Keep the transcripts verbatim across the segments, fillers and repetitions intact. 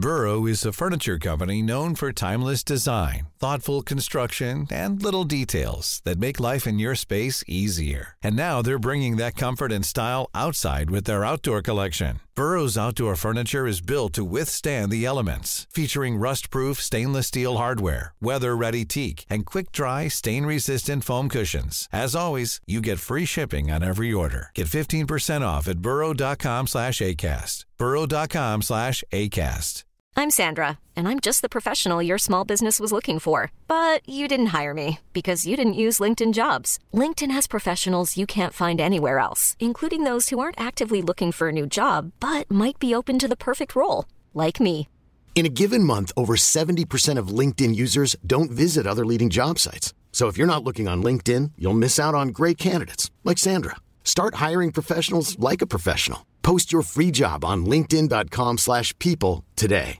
Burrow is a furniture company known for timeless design, thoughtful construction, and little details that make life in your space easier. And now they're bringing that comfort and style outside with their outdoor collection. Burrow's outdoor furniture is built to withstand the elements, featuring rust-proof stainless steel hardware, weather-ready teak, and quick-dry, stain-resistant foam cushions. As always, you get free shipping on every order. Get fifteen percent off at burrow.com slash ACAST. burrow.com slash ACAST. I'm Sandra, and I'm just the professional your small business was looking for. But you didn't hire me because you didn't use LinkedIn Jobs. LinkedIn has professionals you can't find anywhere else, including those who aren't actively looking for a new job, but might be open to the perfect role, like me. In a given month, over seventy percent of LinkedIn users don't visit other leading job sites. So if you're not looking on LinkedIn, you'll miss out on great candidates, like Sandra. Start hiring professionals like a professional. Post your free job on linkedin.com slash people today.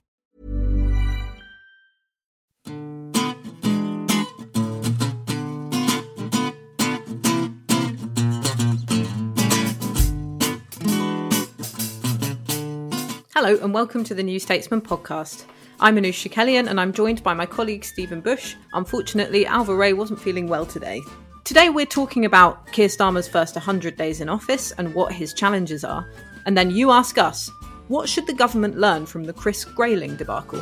Hello and welcome to the New Statesman podcast. I'm Anusha Kellian and I'm joined by my colleague Stephen Bush. Unfortunately, Alva Ray wasn't feeling well today. Today we're talking about Keir Starmer's first one hundred days in office and what his challenges are. And then you ask us, what should the government learn from the Chris Grayling debacle?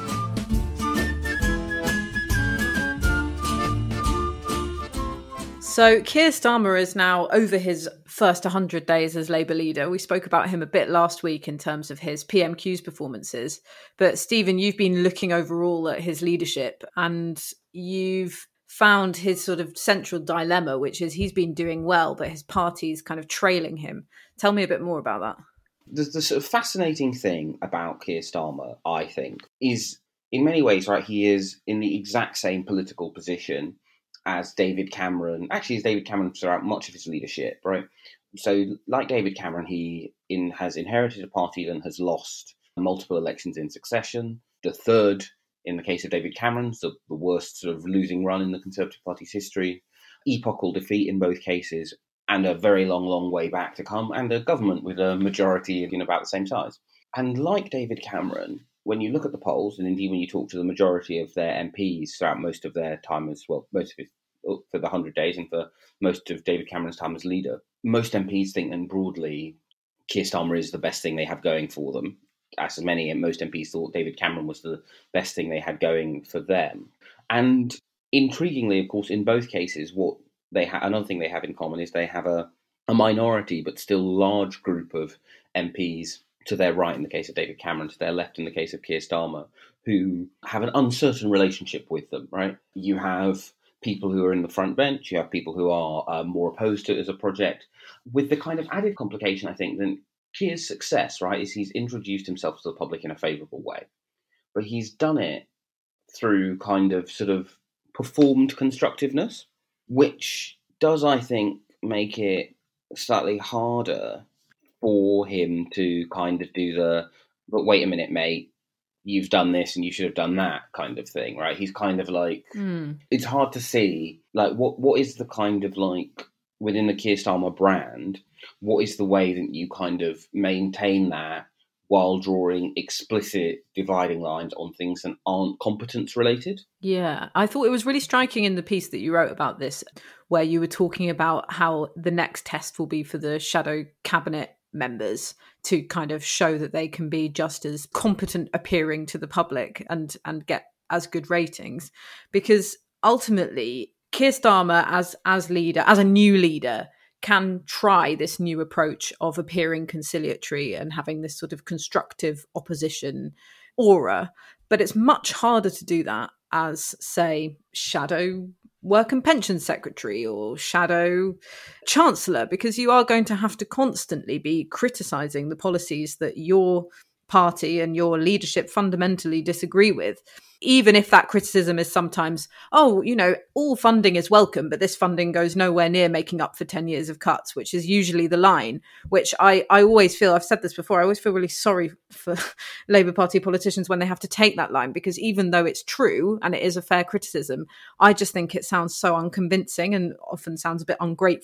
So Keir Starmer is now over his first one hundred days as Labour leader. We spoke about him a bit last week in terms of his P M Q's performances. But Stephen, you've been looking overall at his leadership and you've found his sort of central dilemma, which is he's been doing well, but his party's kind of trailing him. Tell me a bit more about that. The, the sort of fascinating thing about Keir Starmer, I think, is in many ways, right, he is in the exact same political position as David Cameron, actually as David Cameron throughout much of his leadership, right? So like David Cameron, he in, has inherited a party and has lost multiple elections in succession. The third, in the case of David Cameron, the, the worst sort of losing run in the Conservative Party's history, epochal defeat in both cases, and a very long, long way back to come, and a government with a majority in about the same size. And like David Cameron, when you look at the polls, and indeed when you talk to the majority of their M Ps throughout most of their time as, well, most of it for the one hundred days and for most of David Cameron's time as leader, most M Ps think then broadly Keir Starmer is the best thing they have going for them. As many, and most M Ps thought David Cameron was the best thing they had going for them. And intriguingly, of course, in both cases, what they ha- another thing they have in common is they have a, a minority but still large group of M Ps to their right in the case of David Cameron, to their left in the case of Keir Starmer, who have an uncertain relationship with them, right? You have people who are in the front bench, you have people who are uh, more opposed to it as a project, with the kind of added complication, I think, that Keir's success, right, is he's introduced himself to the public in a favourable way. But he's done it through kind of sort of performed constructiveness, which does, I think, make it slightly harder for him to kind of do the, but wait a minute, mate, you've done this and you should have done that kind of thing, right? He's kind of like, mm. It's hard to see, like, what what is the kind of like, within the Keir Starmer brand, what is the way that you kind of maintain that while drawing explicit dividing lines on things that aren't competence related? Yeah, I thought it was really striking in the piece that you wrote about this, where you were talking about how the next test will be for the shadow cabinet members to kind of show that they can be just as competent appearing to the public and and get as good ratings. Because ultimately, Keir Starmer as as leader, as a new leader, can try this new approach of appearing conciliatory and having this sort of constructive opposition aura. But it's much harder to do that as, say, shadow work and pension secretary or shadow chancellor, because you are going to have to constantly be criticising the policies that your party and your leadership fundamentally disagree with, even if that criticism is sometimes, oh, you know, all funding is welcome, but this funding goes nowhere near making up for ten years of cuts, which is usually the line, which I, I always feel, I've said this before, I always feel really sorry for Labour Party politicians when they have to take that line, because even though it's true and it is a fair criticism, I just think it sounds so unconvincing and often sounds a bit ungrateful.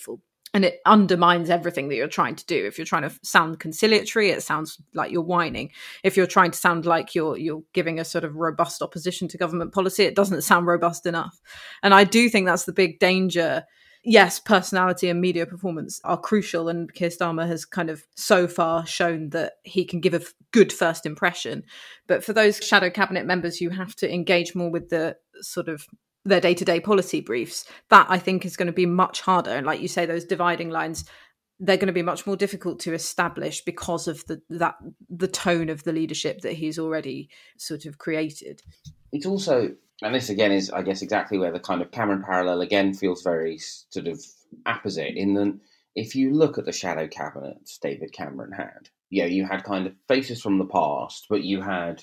And it undermines everything that you're trying to do. If you're trying to sound conciliatory, it sounds like you're whining. If you're trying to sound like you're you're giving a sort of robust opposition to government policy, it doesn't sound robust enough. And I do think that's the big danger. Yes, personality and media performance are crucial, and Keir Starmer has kind of so far shown that he can give a good first impression. But for those shadow cabinet members who have to engage more with the sort of their day-to-day policy briefs, that I think is going to be much harder. And like you say, those dividing lines, they're going to be much more difficult to establish because of the that the tone of the leadership that he's already sort of created. It's also, and this again is, I guess, exactly where the kind of Cameron parallel again feels very sort of apposite, in that if you look at the shadow cabinets David Cameron had, yeah, you had kind of faces from the past, but you had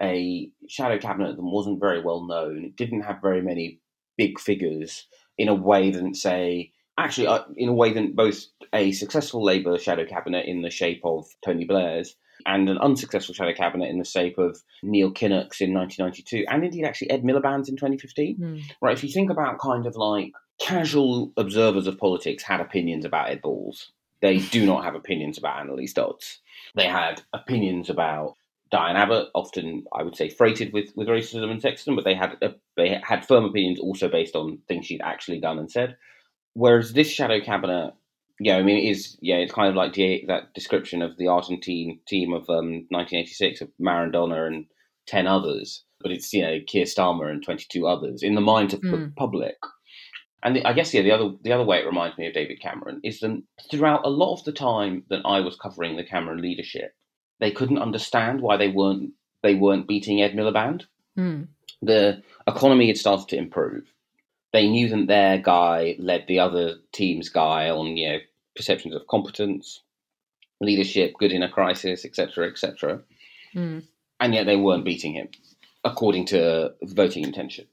a shadow cabinet that wasn't very well known. It didn't have very many big figures in a way that, say, actually, uh, in a way that both a successful Labour shadow cabinet in the shape of Tony Blair's and an unsuccessful shadow cabinet in the shape of Neil Kinnock's in nineteen ninety-two, and indeed actually Ed Miliband's in twenty fifteen. Mm. Right, if you think about kind of like casual observers of politics had opinions about Ed Balls. They do not have opinions about Annalise Dodds. They had opinions about Diane Abbott, often, I would say, freighted with, with racism and sexism, but they had uh, they had firm opinions also based on things she'd actually done and said. Whereas this shadow cabinet, yeah, I mean, it is, yeah, it's kind of like the, that description of the Argentine team of um, nineteen eighty-six, of Maradona and ten others, but it's, you know, Keir Starmer and twenty-two others in the minds of mm. the public. And the, I guess, yeah, the other the other way it reminds me of David Cameron is that throughout a lot of the time that I was covering the Cameron leadership, they couldn't understand why they weren't they weren't beating Ed Miliband. Mm. The economy had started to improve. They knew that their guy led the other team's guy on, you know, perceptions of competence, leadership, good in a crisis, et cetera, et cetera. Mm. And yet they weren't beating him, according to voting intention.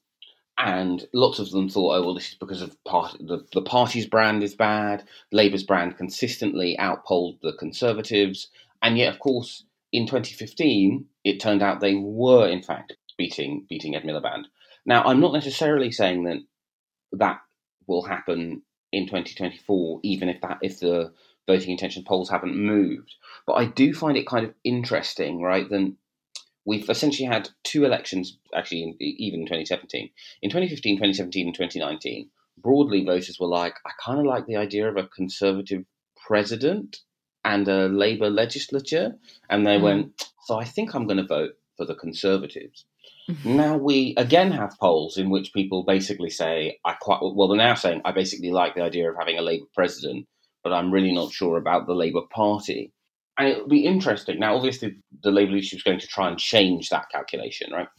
And lots of them thought, oh, well, this is because of part, the, the party's brand is bad. Labour's brand consistently outpolled the Conservatives. And yet, of course, in twenty fifteen, it turned out they were, in fact, beating beating Ed Miliband. Now, I'm not necessarily saying that that will happen in twenty twenty-four, even if that if the voting intention polls haven't moved. But I do find it kind of interesting, right, that we've essentially had two elections, actually, in, even in twenty seventeen. In twenty fifteen, twenty seventeen, and twenty nineteen, broadly, voters were like, I kind of like the idea of a Conservative president and a Labour legislature. And they mm. went, so I think I'm going to vote for the Conservatives. Mm-hmm. Now we again have polls in which people basically say, I quite well, they're now saying, I basically like the idea of having a Labour president, but I'm really not sure about the Labour Party. And it'll be interesting. Now, obviously, the Labour leadership is going to try and change that calculation, right?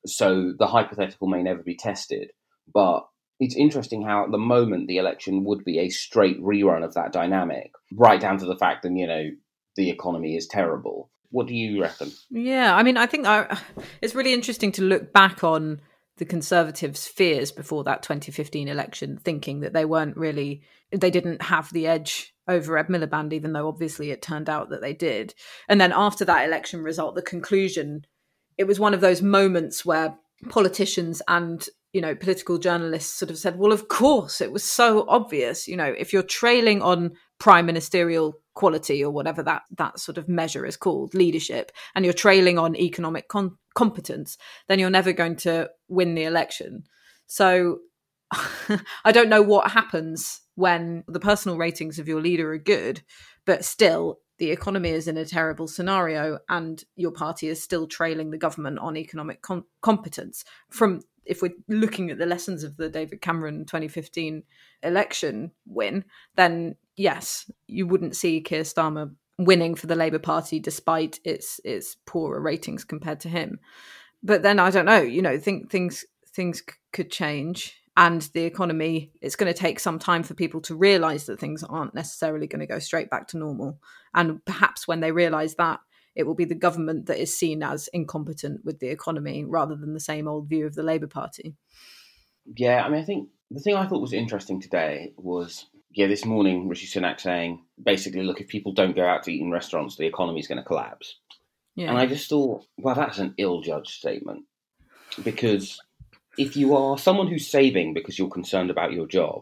So the hypothetical may never be tested. But it's interesting how at the moment the election would be a straight rerun of that dynamic, right down to the fact that, you know, the economy is terrible. What do you reckon? Yeah, I mean, I think I, it's really interesting to look back on the Conservatives' fears before that twenty fifteen election, thinking that they weren't really, they didn't have the edge over Ed Miliband, even though obviously it turned out that they did. And then after that election result, the conclusion, it was one of those moments where politicians and, you know, political journalists sort of said, well, of course, it was so obvious. You know, if you're trailing on prime ministerial quality or whatever that that sort of measure is called, leadership, and you're trailing on economic con- competence, then you're never going to win the election. So I don't know what happens when the personal ratings of your leader are good, but still the economy is in a terrible scenario and your party is still trailing the government on economic com- competence. From if we're looking at the lessons of the David Cameron twenty fifteen election win, then yes, you wouldn't see Keir Starmer winning for the Labour Party despite its its poorer ratings compared to him. But then I don't know, you know, think things things could change. And the economy, it's going to take some time for people to realise that things aren't necessarily going to go straight back to normal. And perhaps when they realise that, it will be the government that is seen as incompetent with the economy rather than the same old view of the Labour Party. Yeah, I mean, I think the thing I thought was interesting today was, yeah, this morning, Rishi Sunak saying, basically, look, if people don't go out to eat in restaurants, the economy is going to collapse. Yeah. And I just thought, well, that's an ill-judged statement. Because if you are someone who's saving because you're concerned about your job,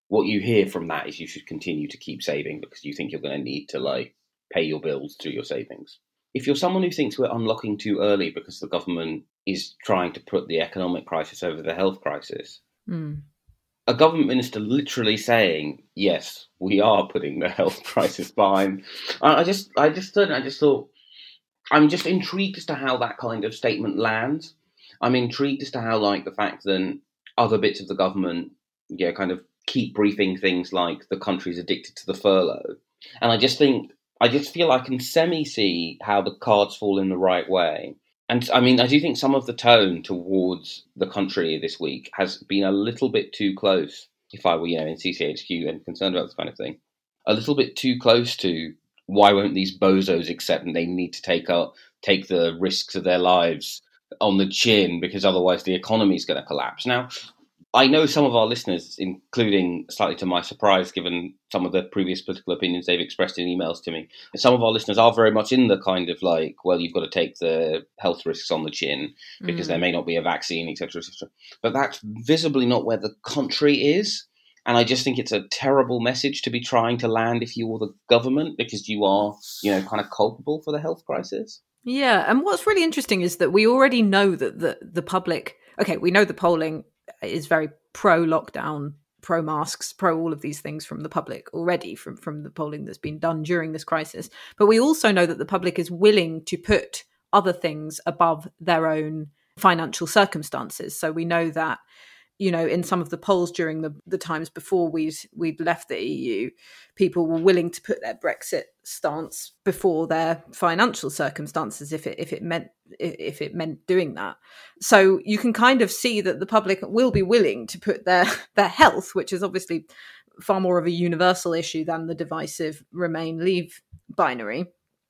what you hear from that is you should continue to keep saving because you think you're going to need to like pay your bills through your savings. If you're someone who thinks we're unlocking too early because the government is trying to put the economic crisis over the health crisis, mm. a government minister literally saying, yes, we are putting the health crisis behind. I just, I just, I just thought, I'm just intrigued as to how that kind of statement lands. I'm intrigued as to how, like, the fact that other bits of the government, yeah, kind of keep briefing things like the country's addicted to the furlough. And I just think, I just feel I can semi-see how the cards fall in the right way. And I mean, I do think some of the tone towards the country this week has been a little bit too close, if I were, you know, in C C H Q and concerned about this kind of thing, a little bit too close to why won't these bozos accept and they need to take up, take the risks of their lives on the chin because otherwise the economy is going to collapse. Now, I know some of our listeners, including slightly to my surprise, given some of the previous political opinions they've expressed in emails to me, some of our listeners are very much in the kind of like, well, you've got to take the health risks on the chin because mm. there may not be a vaccine, et cetera, et cetera. But that's visibly not where the country is. And I just think it's a terrible message to be trying to land if you are the government because you are, you know, kind of culpable for the health crisis. Yeah. And what's really interesting is that we already know that the, the public, okay, we know the polling is very pro-lockdown, pro-masks, pro all of these things from the public already, from, from the polling that's been done during this crisis. But we also know that the public is willing to put other things above their own financial circumstances. So we know that, you know, in some of the polls during the, the times before we'd, we'd left the E U, people were willing to put their Brexit stance before their financial circumstances if it if it meant if it meant doing that. So you can kind of see that the public will be willing to put their their health, which is obviously far more of a universal issue than the divisive Remain Leave binary,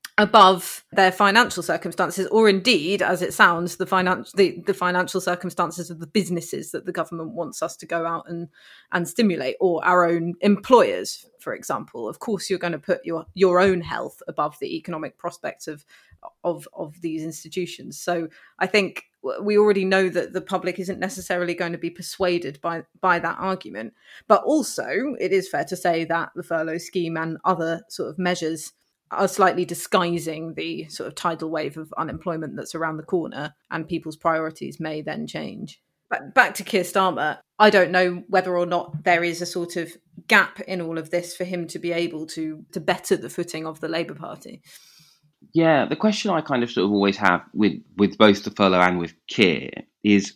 above their financial circumstances, or indeed, as it sounds, the financial the, the financial circumstances of the businesses that the government wants us to go out and and stimulate, or our own employers, for example. Of course, you're going to put your your own health above the economic prospects of of of these institutions. So I think we already know that the public isn't necessarily going to be persuaded by by that argument. But also, it is fair to say that the furlough scheme and other sort of measures are slightly disguising the sort of tidal wave of unemployment that's around the corner, and people's priorities may then change. But back to Keir Starmer, I don't know whether or not there is a sort of gap in all of this for him to be able to to better the footing of the Labour Party. Yeah, the question I kind of sort of always have with, with both the furlough and with Keir is,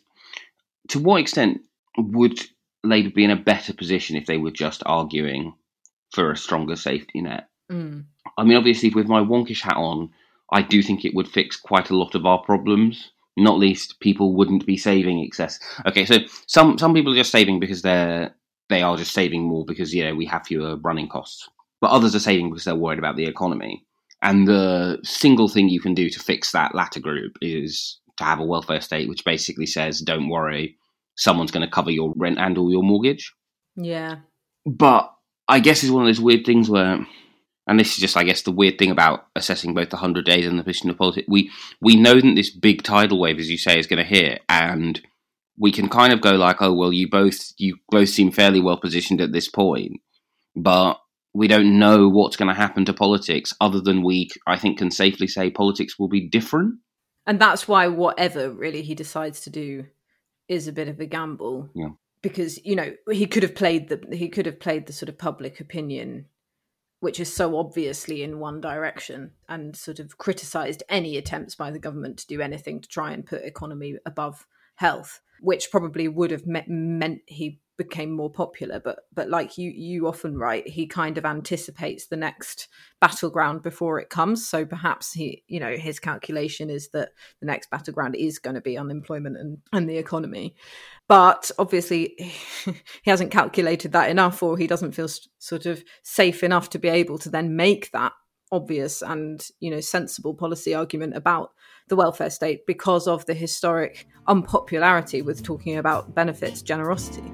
to what extent would Labour be in a better position if they were just arguing for a stronger safety net? Mm. I mean, obviously, with my wonkish hat on, I do think it would fix quite a lot of our problems. Not least, people wouldn't be saving excess. Okay, so some some people are just saving because they're they are just saving more because, you know, we have fewer running costs. But others are saving because they're worried about the economy. And the single thing you can do to fix that latter group is to have a welfare state, which basically says, don't worry, someone's going to cover your rent and all your mortgage. Yeah. But I guess it's one of those weird things where, and this is just, I guess, the weird thing about assessing both the one hundred days and the position of politics. We we know that this big tidal wave, as you say, is going to hit, and we can kind of go like, oh, well, you both you both seem fairly well positioned at this point, but we don't know what's going to happen to politics other than we, I think, can safely say politics will be different. And that's why whatever really he decides to do is a bit of a gamble. Yeah. Because, you know, he could have played the he could have played the sort of public opinion, which is so obviously in one direction, and sort of criticised any attempts by the government to do anything to try and put economy above health, which probably would have me- meant he became more popular. But but like you you often write, he kind of anticipates the next battleground before it comes. So perhaps he, you know, his calculation is that the next battleground is going to be unemployment and, and the economy. But obviously he hasn't calculated that enough, or he doesn't feel sort of safe enough to be able to then make that obvious and, you know, sensible policy argument about the welfare state because of the historic unpopularity with talking about benefits generosity.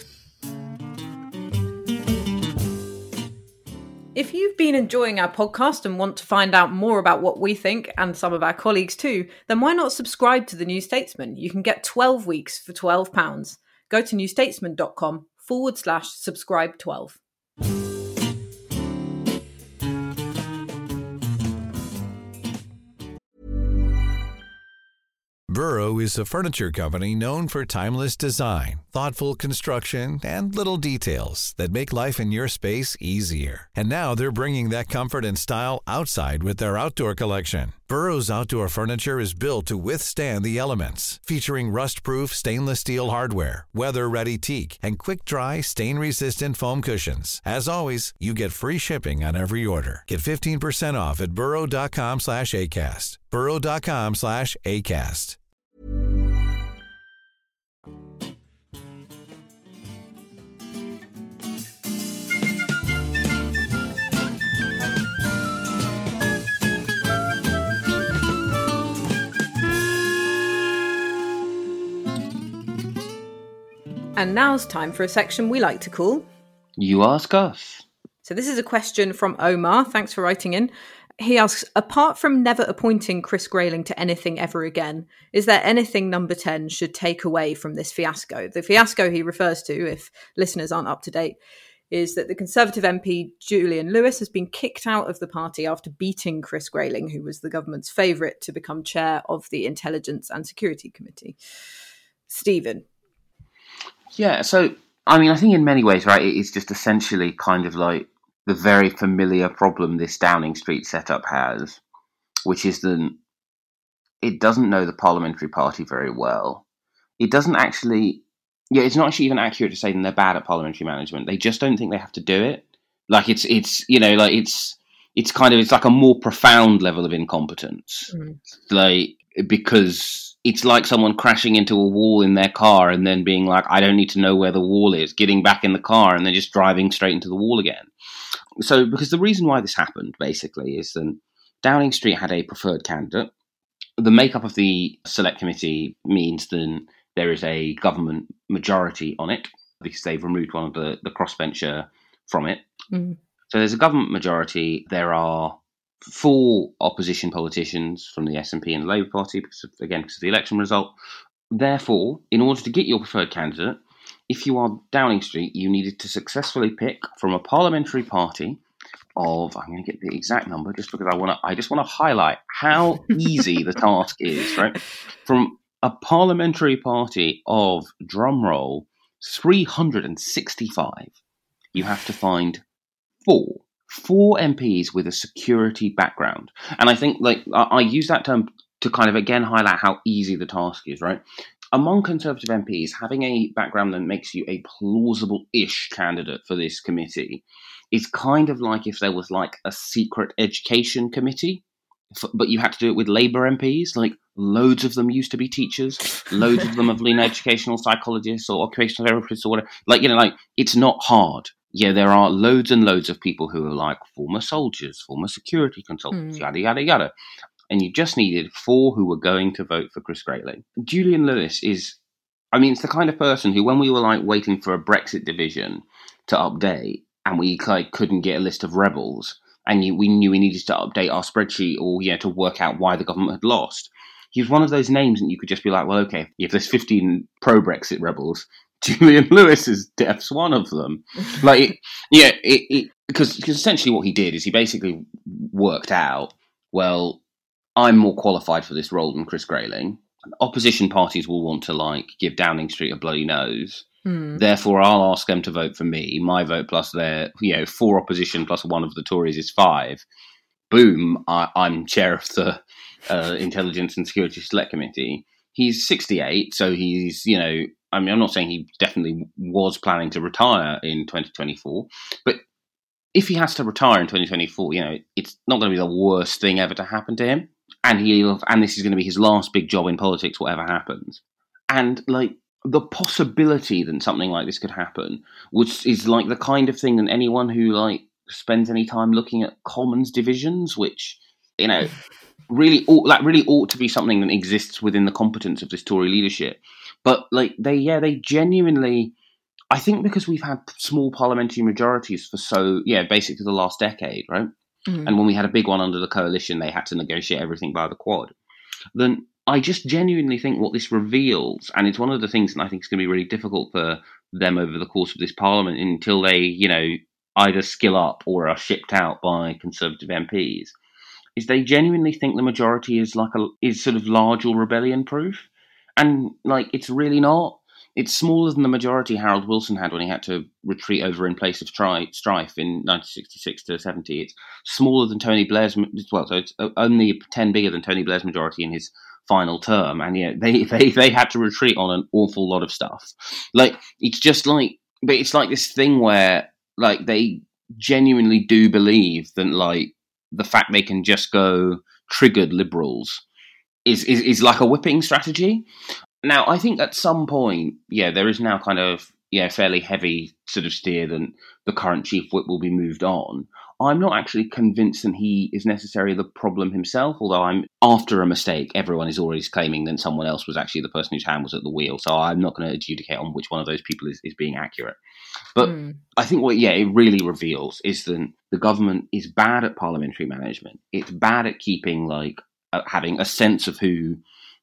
If you've been enjoying our podcast and want to find out more about what we think, and some of our colleagues too, then why not subscribe to The New Statesman? You can get twelve weeks for twelve pounds. Go to newstatesman.com forward slash subscribe 12. Burrow is a furniture company known for timeless design, thoughtful construction, and little details that make life in your space easier. And now they're bringing that comfort and style outside with their outdoor collection. Burrow's outdoor furniture is built to withstand the elements, featuring rust-proof stainless steel hardware, weather-ready teak, and quick-dry, stain-resistant foam cushions. As always, you get free shipping on every order. Get fifteen percent off at burrow.com slash ACAST. burrow.com slash ACAST. And now's time for a section we like to call You Ask Us. So this is a question from Omar. Thanks for writing in. He asks, apart from never appointing Chris Grayling to anything ever again, is there anything Number ten should take away from this fiasco? The fiasco he refers to, if listeners aren't up to date, is that the Conservative M P Julian Lewis has been kicked out of the party after beating Chris Grayling, who was the government's favourite to become chair of the Intelligence and Security Committee. Stephen. Yeah, so, I mean, I think in many ways, right, it is just essentially kind of like the very familiar problem this Downing Street setup has, which is that it doesn't know the parliamentary party very well. It doesn't actually, yeah, it's not actually even accurate to say that they're bad at parliamentary management. They just don't think they have to do it. Like, it's, it's you know, like, it's, it's kind of, it's like a more profound level of incompetence. Mm. Like, because it's like someone crashing into a wall in their car and then being like, I don't need to know where the wall is, getting back in the car and then just driving straight into the wall again. So, because the reason why this happened, basically, is that Downing Street had a preferred candidate. The makeup of the select committee means that there is a government majority on it, because they've removed one of the, the crossbencher from it. Mm. So there's a government majority. There are four opposition politicians from the S N P and the Labour Party, because of, again, because of the election result. Therefore, in order to get your preferred candidate, if you are Downing Street, you needed to successfully pick from a parliamentary party of, I'm going to get the exact number just because I want to, I just want to highlight how easy the task is, right? From a parliamentary party of, drumroll, three hundred sixty-five, you have to find four. Four M Ps with a security background. And I think, like, I, I use that term to kind of, again, highlight how easy the task is, right? Among Conservative M Ps, having a background that makes you a plausible-ish candidate for this committee is kind of like if there was, like, a secret education committee, but you had to do it with Labour M Ps. Like, loads of them used to be teachers. Loads of them have been educational psychologists or occupational therapists or whatever. Like, you know, like, it's not hard. Yeah, there are loads and loads of people who are like former soldiers, former security consultants, mm. yada, yada, yada. And you just needed four who were going to vote for Chris Grayling. Julian Lewis is, I mean, it's the kind of person who, when we were like waiting for a Brexit division to update and we like couldn't get a list of rebels and you, we knew we needed to update our spreadsheet or, yeah, to work out why the government had lost. He was one of those names and you could just be like, well, okay, if there's fifteen pro-Brexit rebels, Julian Lewis is death's one of them. Like, it, yeah, it, it, because, because essentially what he did is he basically worked out, well, I'm more qualified for this role than Chris Grayling. Opposition parties will want to, like, give Downing Street a bloody nose. Mm. Therefore, I'll ask them to vote for me. My vote plus their, you know, four opposition plus one of the Tories is five. Boom, I, I'm chair of the uh, Intelligence and Security Select Committee. He's sixty-eight, so he's, you know, I mean, I'm not saying he definitely was planning to retire in twenty twenty-four, but if he has to retire in twenty twenty-four, you know, it's not going to be the worst thing ever to happen to him. And he'll, and this is going to be his last big job in politics, whatever happens. And, like, the possibility that something like this could happen which is like the kind of thing that anyone who, like, spends any time looking at Commons divisions, which, you know, really ought, that really ought to be something that exists within the competence of this Tory leadership. But, like, they, yeah, they genuinely, I think because we've had small parliamentary majorities for so, yeah, basically the last decade, right? Mm. And when we had a big one under the coalition, they had to negotiate everything by the Quad. Then I just genuinely think what this reveals, and it's one of the things that I think is going to be really difficult for them over the course of this parliament until they, you know, either skill up or are shipped out by Conservative M Ps, is they genuinely think the majority is like a is sort of large or rebellion proof, and like it's really not. It's smaller than the majority Harold Wilson had when he had to retreat over in place of tri- strife in nineteen sixty-six to seventy. It's smaller than Tony Blair's, well, so it's only ten bigger than Tony Blair's majority in his final term, and yeah, they, they they had to retreat on an awful lot of stuff. Like, it's just like, but it's like this thing where, like, they genuinely do believe that, like, the fact they can just go triggered Liberals is is, is like a whipping strategy. Now, I think at some point, yeah, there is now kind of, yeah, fairly heavy sort of steer that the current chief whip will be moved on. I'm not actually convinced that he is necessarily the problem himself, although I'm after a mistake, everyone is always claiming that someone else was actually the person whose hand was at the wheel. So I'm not going to adjudicate on which one of those people is, is being accurate. But mm. I think what, yeah, it really reveals is that the government is bad at parliamentary management. It's bad at keeping, like, uh, having a sense of who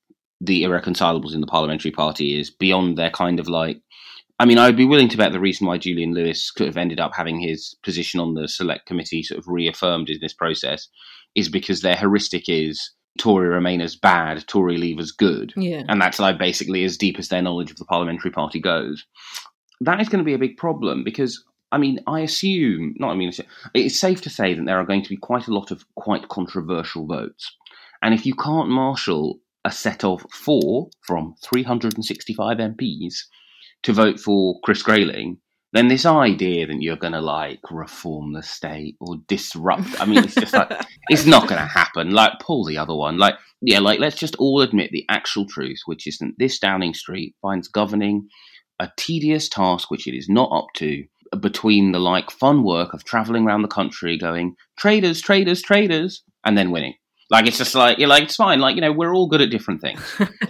the irreconcilables in the parliamentary party is beyond their kind of like, I mean, I would be willing to bet the reason why Julian Lewis could have ended up having his position on the select committee sort of reaffirmed in this process is because their heuristic is Tory Remainers bad, Tory Leavers good. Yeah. And that's like basically as deep as their knowledge of the parliamentary party goes. That is going to be a big problem because, I mean, I assume, not I mean, it's safe to say that there are going to be quite a lot of quite controversial votes. And if you can't marshal a set of four from three hundred sixty-five M Ps to vote for Chris Grayling, then this idea that you're going to, like, reform the state or disrupt, I mean, it's just like, it's not going to happen. Like, pull the other one. Like, yeah, like, let's just all admit the actual truth, which is that this Downing Street finds governing a tedious task which it is not up to, between the, like, fun work of travelling around the country going, traders, traders, traders, and then winning. Like, it's just like, you're like, it's fine. Like, you know, we're all good at different things.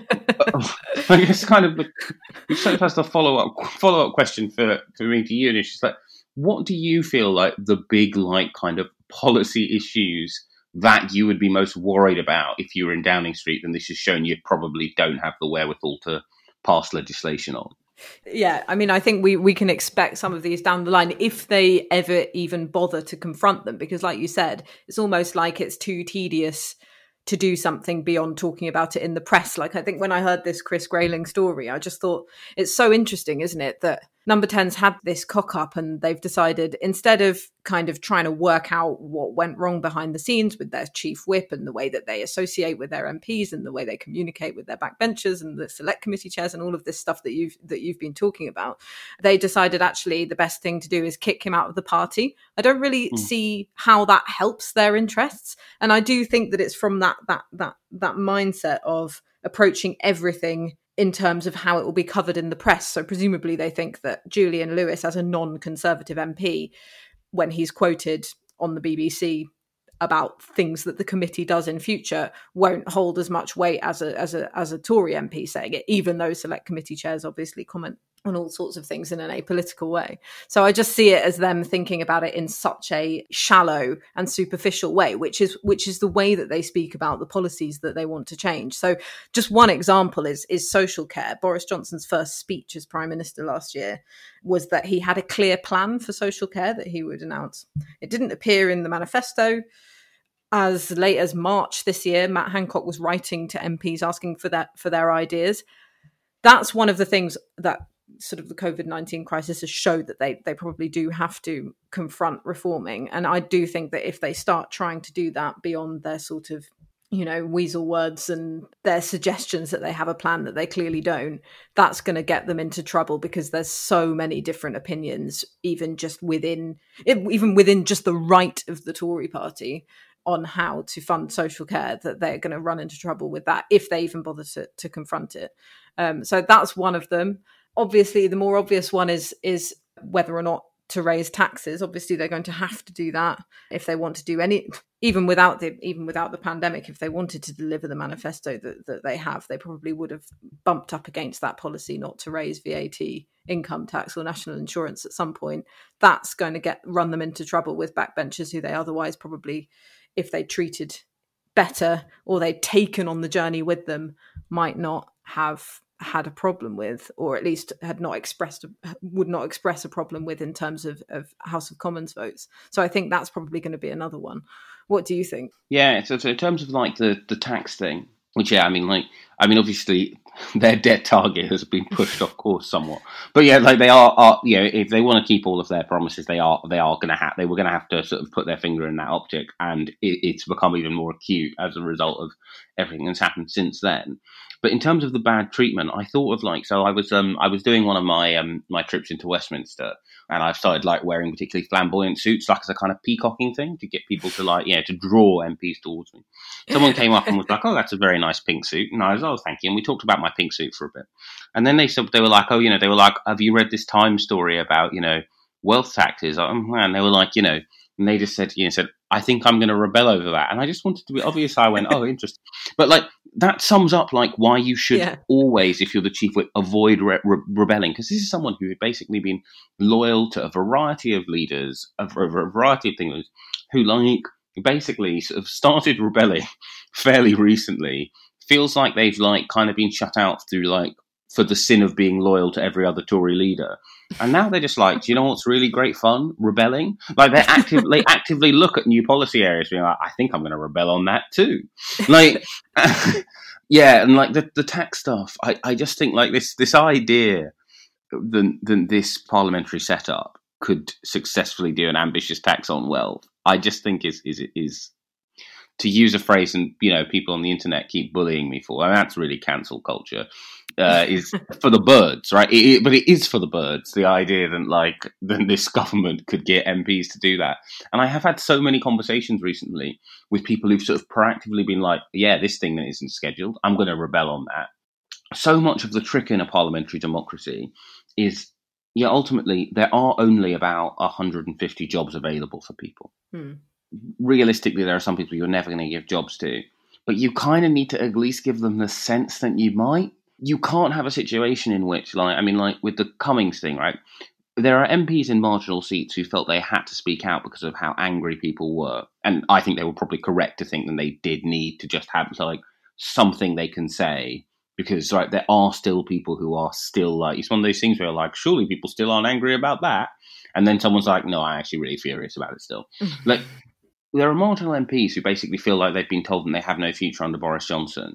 Like, it's kind of, it sort of has the follow-up follow-up question for, for me to you. And it's just like, what do you feel like the big, like, kind of policy issues that you would be most worried about if you were in Downing Street and this has shown you probably don't have the wherewithal to pass legislation on? Yeah, I mean, I think we, we can expect some of these down the line if they ever even bother to confront them, because like you said, it's almost like it's too tedious to do something beyond talking about it in the press. Like, I think when I heard this Chris Grayling story, I just thought it's so interesting, isn't it, that Number ten's had this cock up and they've decided, instead of kind of trying to work out what went wrong behind the scenes with their chief whip and the way that they associate with their M Ps and the way they communicate with their backbenchers and the select committee chairs and all of this stuff that you've that you've been talking about, they decided actually the best thing to do is kick him out of the party. I don't really mm. see how that helps their interests, and I do think that it's from that that that that mindset of approaching everything in terms of how it will be covered in the press. So presumably they think that Julian Lewis, as a non-Conservative M P, when he's quoted on the B B C about things that the committee does in future, won't hold as much weight as a as a as a Tory M P saying it, even though select committee chairs obviously comment on all sorts of things in an apolitical way. So I just see it as them thinking about it in such a shallow and superficial way, which is which is the way that they speak about the policies that they want to change. So just one example is is social care. Boris Johnson's first speech as Prime Minister last year was that he had a clear plan for social care that he would announce. It didn't appear in the manifesto. As late as March this year, Matt Hancock was writing to M Ps asking for that for their ideas. That's one of the things that sort of the COVID nineteen crisis has showed, that they they probably do have to confront reforming. And I do think that if they start trying to do that beyond their sort of, you know, weasel words and their suggestions that they have a plan that they clearly don't, that's going to get them into trouble, because there's so many different opinions, even just within, even within just the right of the Tory party, on how to fund social care, that they're going to run into trouble with that if they even bother to, to confront it. Um, so that's one of them. Obviously, the more obvious one is is whether or not to raise taxes. Obviously, they're going to have to do that if they want to do any, even without the even without the pandemic. If they wanted to deliver the manifesto that, that they have, they probably would have bumped up against that policy not to raise V A T, income tax, or national insurance at some point. That's going to get run them into trouble with backbenchers who they otherwise probably, if they treated better or they'd taken on the journey with them, might not have had a problem with, or at least had not expressed, would not express a problem with in terms of, of House of Commons votes. So I think that's probably going to be another one. What do you think? Yeah, so, so in terms of like the, the tax thing, which, yeah, I mean, like, I mean, obviously their debt target has been pushed off course somewhat, but yeah, like they are, are you know, if they want to keep all of their promises, they are, they are going to have, they were going to have to sort of put their finger in that optic, and it, it's become even more acute as a result of everything that's happened since then. But in terms of the bad treatment, I thought of like, so I was, um, I was doing one of my, um, my trips into Westminster, and I started like wearing particularly flamboyant suits, like as a kind of peacocking thing to get people to like, yeah, to draw M Ps towards me. Someone came up and was like, "Oh, that's a very nice pink suit," and I was, "Oh, thank you." And we talked about my pink suit for a bit, and then they said they were like, "Oh, you know," they were like, "Have you read this Time story about, you know, wealth taxes?" Oh, and they were like, you know, and they just said, you know, said, "I think I'm going to rebel over that," and I just wanted to be obvious. I went, "Oh, interesting," but like that sums up like why you should yeah. always, if you're the chief whip, avoid re- re- rebelling, because this is someone who had basically been loyal to a variety of leaders, a, a variety of things, who like basically sort of started rebelling fairly recently. Feels like they've like kind of been shut out through like for the sin of being loyal to every other Tory leader. And now they're just like, do you know what's really great fun? Rebelling. Like they're active, they actively look at new policy areas being like, I think I'm going to rebel on that too. Like, yeah. And like the, the tax stuff, I, I just think like this, this idea that, that this parliamentary setup could successfully do an ambitious tax on wealth, I just think is, is, is, to use a phrase, and you know, people on the internet keep bullying me for, and that's really cancel culture, uh, is for the birds, right? It, it, but it is for the birds. The idea that like that this government could get M Ps to do that, and I have had so many conversations recently with people who've sort of proactively been like, "Yeah, this thing that isn't scheduled, I'm going to rebel on that." So much of the trick in a parliamentary democracy is, yeah, ultimately there are only about one hundred fifty jobs available for people. Hmm. Realistically, there are some people you're never going to give jobs to, but you kind of need to at least give them the sense that you might. You can't have a situation in which, like, I mean, like with the Cummings thing, right? There are M Ps in marginal seats who felt they had to speak out because of how angry people were. And I think they were probably correct to think that they did need to just have, like, something they can say. Because, right, there are still people who are still, like, it's one of those things where you're like, surely people still aren't angry about that. And then someone's like, no, I'm actually really furious about it still. Like, there are marginal M Ps who basically feel like they've been told that they have no future under Boris Johnson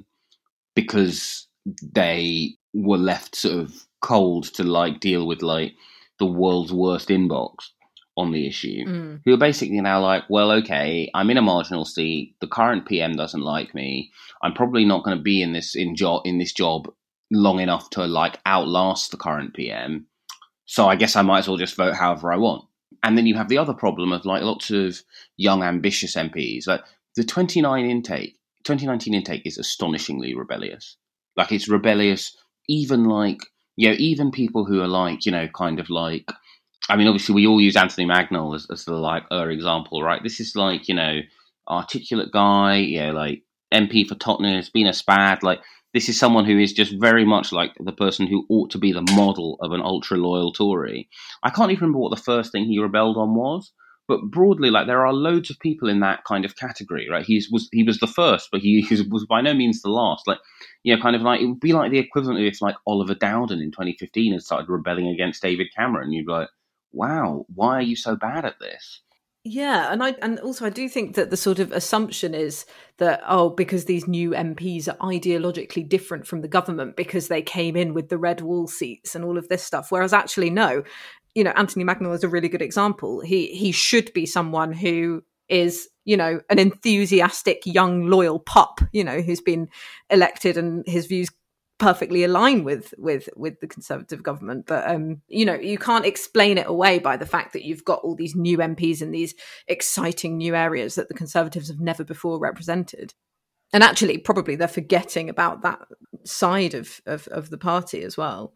because they were left sort of cold to like deal with like the world's worst inbox on the issue, mm. who are basically now like, well, okay, I'm in a marginal seat. The current P M doesn't like me. I'm probably not going to be in this in job in this job long enough to like outlast the current P M. So I guess I might as well just vote however I want. And then you have the other problem of like lots of young, ambitious M Ps. Like the twenty-nine intake, twenty nineteen intake is astonishingly rebellious. Like it's rebellious, even like, you know, even people who are like, you know, kind of like, I mean, obviously we all use Anthony Magnell as, as the like, er example, right? This is like, you know, articulate guy, you know, like M P for Tottenham, has been a spad, like, this is someone who is just very much like the person who ought to be the model of an ultra-loyal Tory. I can't even remember what the first thing he rebelled on was, but broadly, like there are loads of people in that kind of category, right? He was he was the first, but he was by no means the last. Like, you know, kind of like it would be like the equivalent of if like Oliver Dowden in twenty fifteen had started rebelling against David Cameron. You'd be like, wow, why are you so bad at this? Yeah, and I and also I do think that the sort of assumption is that, oh, because these new M Ps are ideologically different from the government because they came in with the red wall seats and all of this stuff, whereas actually no, you know, Anthony Magnell is a really good example. He he should be someone who is, you know, an enthusiastic young loyal pup, you know, who's been elected and his views perfectly align with with with the Conservative government, but um you know, you can't explain it away by the fact that you've got all these new M Ps in these exciting new areas that the Conservatives have never before represented. And actually probably they're forgetting about that side of of, of the party as well.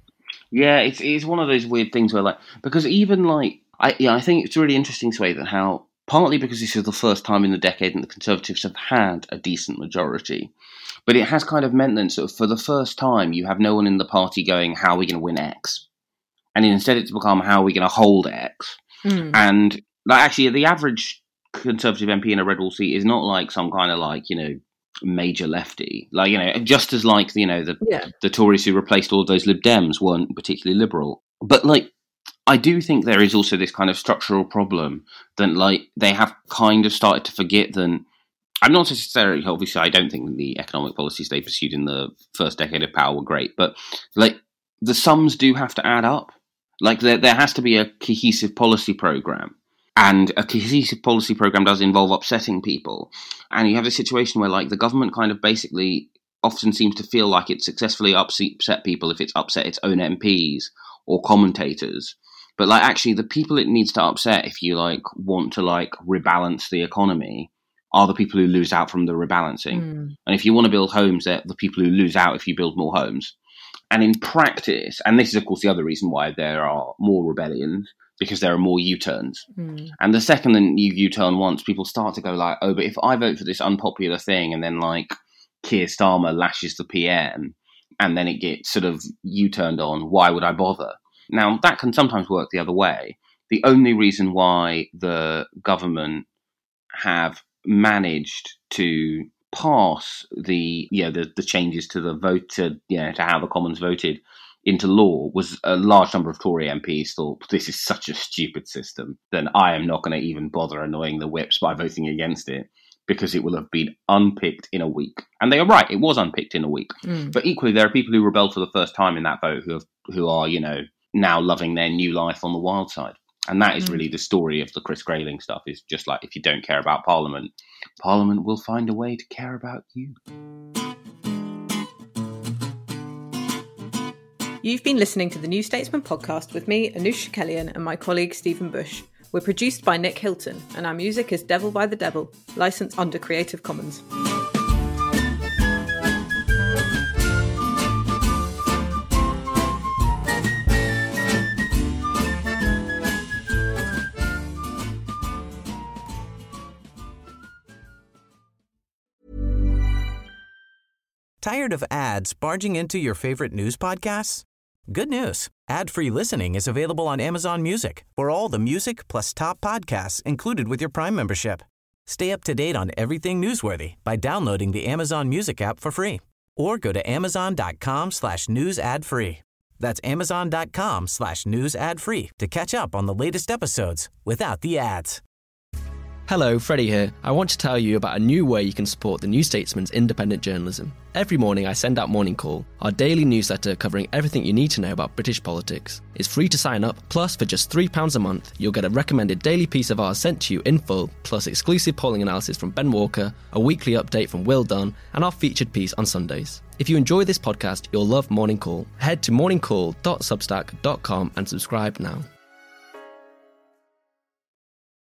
Yeah, it's it's one of those weird things where like, because even like I yeah I think it's really interesting to say that how partly because this is the first time in the decade that the Conservatives have had a decent majority. But it has kind of meant that sort of for the first time, you have no one in the party going, how are we going to win X? And instead it's become, how are we going to hold X? Mm. And like, actually, the average Conservative M P in a red wall seat is not like some kind of like, you know, major lefty. Like, you know, just as like, you know, the yeah. the Tories who replaced all of those Lib Dems weren't particularly liberal. But like, I do think there is also this kind of structural problem that like they have kind of started to forget that. I'm not necessarily, obviously, I don't think the economic policies they pursued in the first decade of power were great, but like the sums do have to add up. Like there, there has to be a cohesive policy program, and a cohesive policy program does involve upsetting people. And you have a situation where like the government kind of basically often seems to feel like it successfully upset people if it's upset its own M Ps or commentators. But like actually the people it needs to upset if you like want to like rebalance the economy are the people who lose out from the rebalancing. Mm. And if you want to build homes, they're the people who lose out if you build more homes. And in practice, and this is, of course, the other reason why there are more rebellions, because there are more U-turns. Mm. And the second that you U-turn once, people start to go like, oh, but if I vote for this unpopular thing and then like Keir Starmer lashes the P M and then it gets sort of U-turned on, why would I bother? Now, that can sometimes work the other way. The only reason why the government have managed to pass the yeah the, the changes to the vote to yeah to how the Commons voted into law was a large number of Tory M Ps thought this is such a stupid system, then I am not going to even bother annoying the whips by voting against it because it will have been unpicked in a week. And they are right, it was unpicked in a week. Mm. But equally, there are people who rebelled for the first time in that vote who have who are you know now loving their new life on the wild side. And that is really the story of the Chris Grayling stuff, is just like, if you don't care about Parliament, Parliament will find a way to care about you. You've been listening to the New Statesman podcast with me, Anoosh Chakelian, and my colleague Stephen Bush. We're produced by Nick Hilton, and our music is Devil by the Devil, licensed under Creative Commons. Tired of ads barging into your favorite news podcasts? Good news. Ad-free listening is available on Amazon Music for all the music plus top podcasts included with your Prime membership. Stay up to date on everything newsworthy by downloading the Amazon Music app for free or go to amazon.com slash news ad free. That's amazon.com slash news ad free to catch up on the latest episodes without the ads. Hello, Freddie here. I want to tell you about a new way you can support the New Statesman's independent journalism. Every morning I send out Morning Call, our daily newsletter covering everything you need to know about British politics. It's free to sign up, plus for just three pounds a month, you'll get a recommended daily piece of ours sent to you in full, plus exclusive polling analysis from Ben Walker, a weekly update from Will Dunn, and our featured piece on Sundays. If you enjoy this podcast, you'll love Morning Call. Head to morning call dot substack dot com and subscribe now.